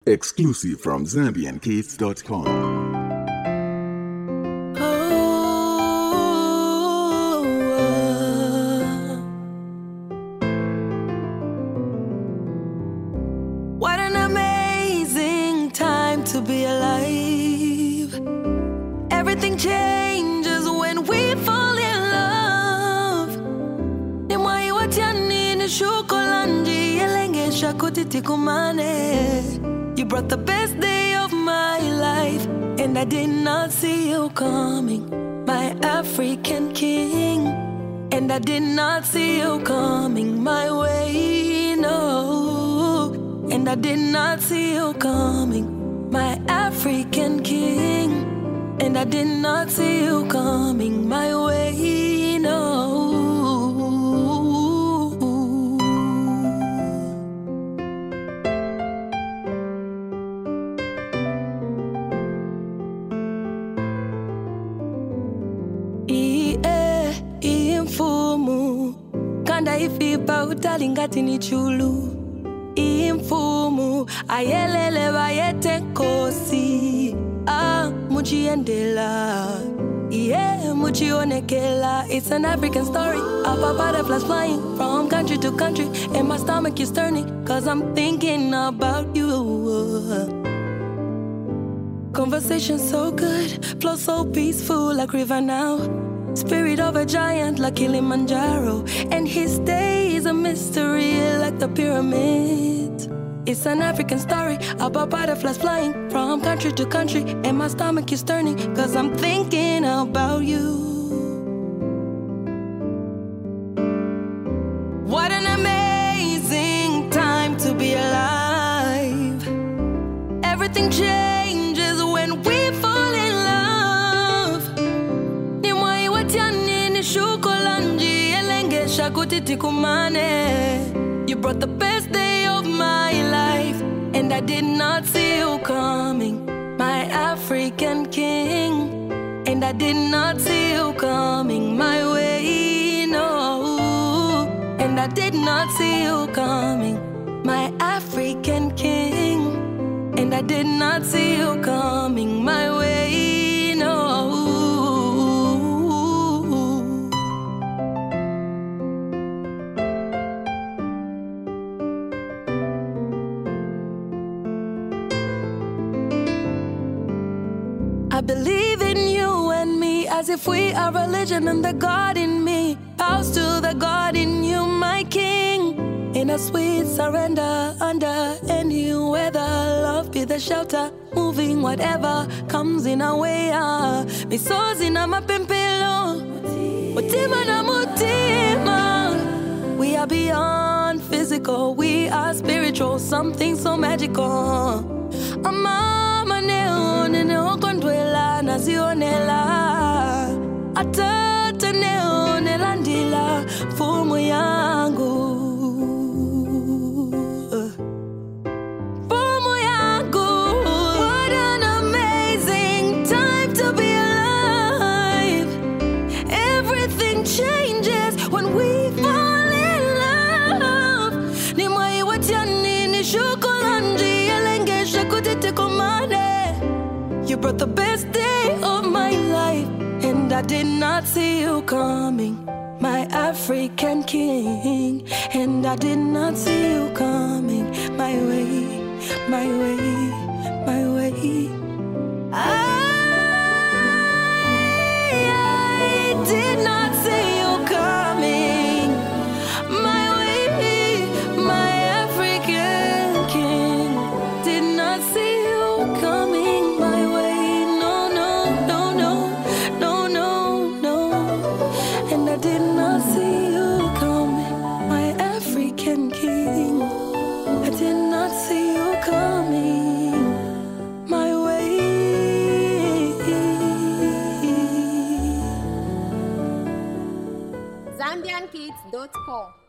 Exclusive from ZambianKids.com. What an amazing time to be alive. Everything changes when we fall in love. Nimwai watiani ni shukolanji yelengesha kutitikumane. You brought the best day of my life, and I did not see you coming, my African king. And I did not see you coming my way, no. And I did not see you coming, my African king. And I did not see you coming my way, no. Imfumu kanda ifipa utalingati ni chulu. Imfumu ayelele bayete kosi. Muchiendela, yeah, muchionekela. It's an African story about butterflies flying from country to country, and my stomach is turning 'cause I'm thinking about you. Conversation so good, flow so peaceful like river now. Spirit of a giant like Kilimanjaro, and his day is a mystery like the pyramids. It's an African story about butterflies flying from country to country, and my stomach is turning 'cause I'm thinking about you. What an amazing time to be alive. Everything changes when we fall in love. Nimwai watiani ni shukolanji yelengesha kutitikumane. You brought the best day of my life, and I did not see you coming, my African king. And I did not see you coming my way, no. And I did not see you coming, my African king. And I did not see you coming my way, no. I believe in you and me as if we are religion and the God in me bows to the God in you, my King. In a sweet surrender under any weather, love be the shelter, moving whatever comes in our way. Misozi na mapempelo, mutima na mutima. We are beyond physical, we are spiritual, something so magical. Mama neo nene kondwela nazionela. Atata neo nelandila fumu yangu. Fumu yangu. What an amazing time to be alive. Everything changes when we fall in love. Nimwai watiani ni shukolanji yelengesha kutitikumane. You brought the best day of my life, and I did not see you coming, my African king. And I did not see you coming my way, my way, my way. I did not see you coming my way, my African king. Did not see you coming my way, no, no, no, no, no, no, no. And I did not see you coming, my African king. I did not see you coming my way. ZambianKids.com